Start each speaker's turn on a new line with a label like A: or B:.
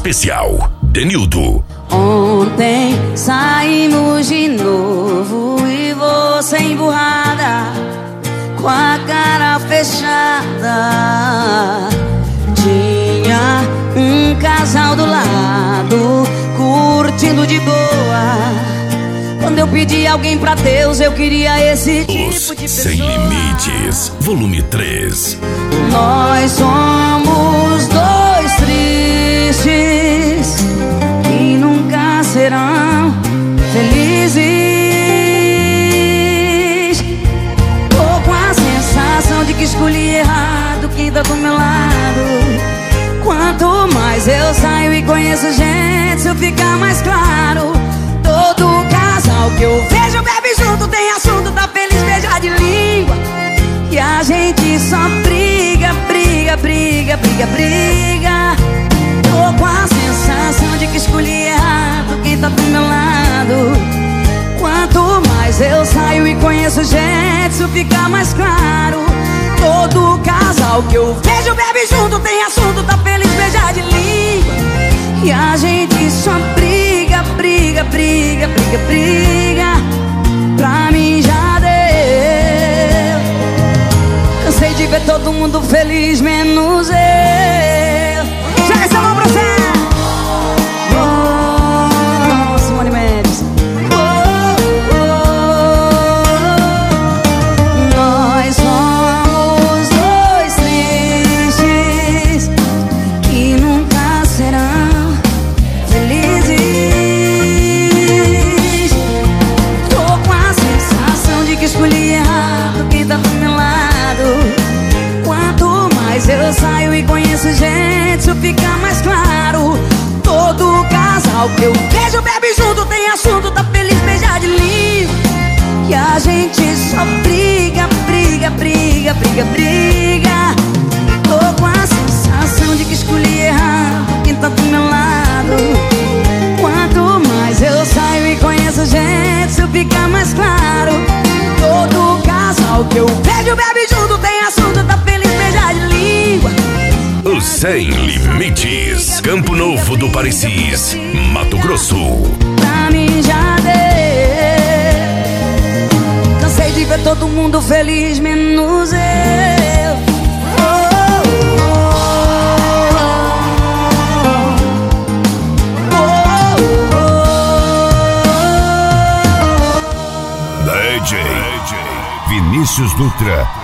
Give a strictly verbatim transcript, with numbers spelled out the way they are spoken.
A: especial Denildo.
B: Ontem saímos de novo e você emburrada, com a cara fechada. Tinha um casal do lado, curtindo de boa. Quando eu pedi alguém pra Deus, eu queria esse tipo
A: Os
B: de pessoa.
A: Sem Limites, volume três.
B: Nós somos dois tristes que nunca serão felizes. Tô com a sensação de que escolhi errado quem tá do meu lado. Quanto mais eu saio e conheço gente, isso fica mais claro. Todo casal que eu vejo bebe junto, tem assunto, tá feliz, beija de língua. E a gente só briga, briga, briga, briga, briga. Tô com a sensação de que escolhi errado quem tá do meu lado. Quanto mais eu saio e conheço gente, isso fica mais claro. Todo casal que eu vejo bebe junto, tem assunto, tá feliz, beija de língua. E a gente só briga, briga, briga, briga, briga. Pra mim já deu. Cansei de ver todo mundo feliz, menos eu. Joga essa mão pra você. Oh, Simone Mendes. Oh, oh, oh. Nós somos dois tristes que nunca serão felizes. Tô com a sensação de que escolhi errado quem tá do meu lado. Quanto mais eu saio e conheço gente, isso fica mais claro. Todo casal que eu vejo bebe junto, tem assunto, tá feliz, beija de língua. E a gente só briga, briga, briga, briga, briga. Tô com a sensação de que escolhi errado quem tá do meu lado. Quanto mais eu saio e conheço gente, isso fica mais claro. Todo casal que eu vejo bebe junto, tem assunto, tá feliz, beija de língua.
A: Os Sem Limites, Campo Novo do Parecis, Mato Grosso.
B: Pra mim já deu. Cansei de ver todo mundo feliz, menos eu. Oh, oh, oh, oh, oh.
A: D J Vinícius Dutra